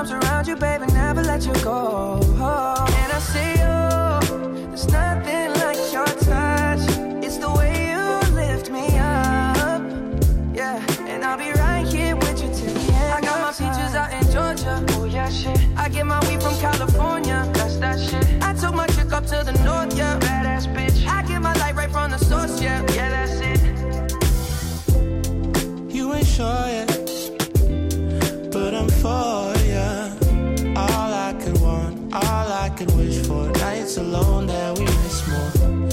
arms around you, baby, never let you go. And I say, oh, there's nothing like your touch. It's the way you lift me up. Yeah, and I'll be right here with you till the end. I got my peaches out in Georgia. Oh yeah, shit. I get my weed from California.